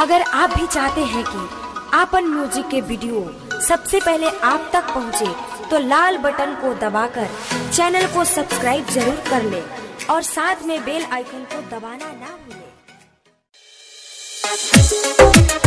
अगर आप भी चाहते हैं कि आपन म्यूजिक के वीडियो सबसे पहले आप तक पहुंचे, तो लाल बटन को दबाकर चैनल को सब्सक्राइब जरूर कर ले और साथ में बेल आइकन को दबाना ना भूलें।